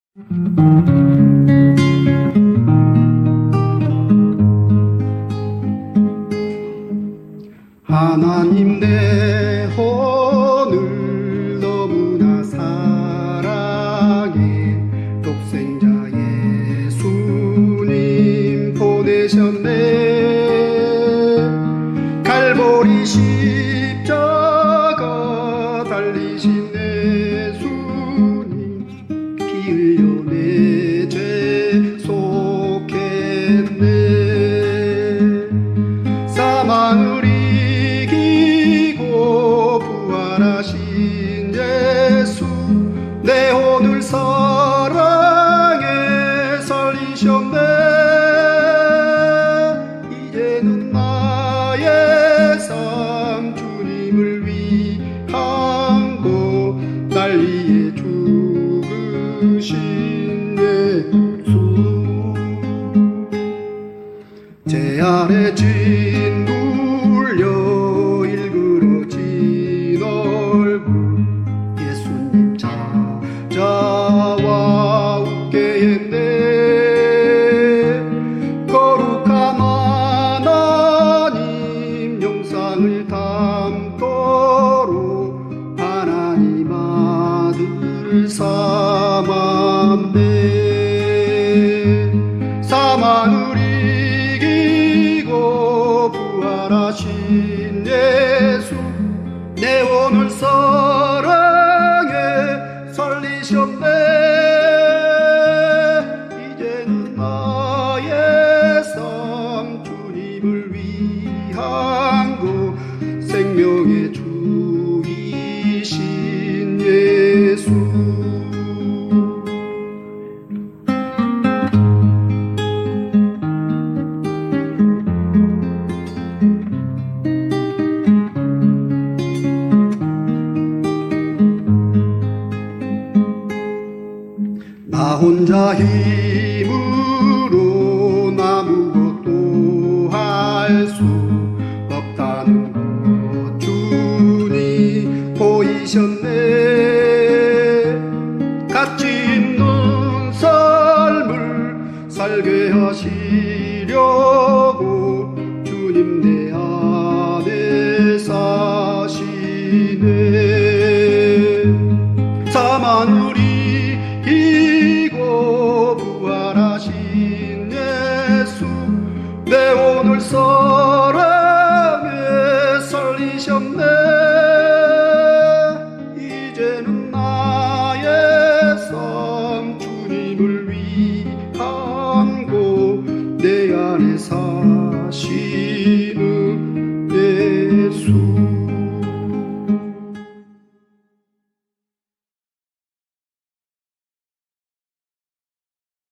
하나님 내 혼을 너무나 사랑해 독생자 예수님 보내셨네. 갈보리 십자가 달리신 예수님 피 흘려 내 죄 속했네. 사망을 부활하신 예수 내 혼을 사랑에 살리셨네. 이제는 나의 삶 주님을 위한 곳 날 위해 죽으신 예수. 제 아래 진 눌려 일그러진 얼굴 예수님 찾아와 웃게 했네. 거룩한 하나님 영상을 담도록 하나님 아들 삼았네. 사망을 이기고 부활하신 예수 내 혼을 사랑에 살리셨네. 이제는 나의 삶 주님을 위한 곳 생명의 주이신 예수. 나 혼자 힘으로 아무것도 할 수 없다는 것 주님 보이셨네. 가치 있는 삶을 살게 하시려고 주님 내 안에 사시네. 사망을 이기고 부활하신 예수 내 혼을 사랑에 살리셨네. 이제는 나의 삶 주님을 위한 곳 내 안에 사시는 예수.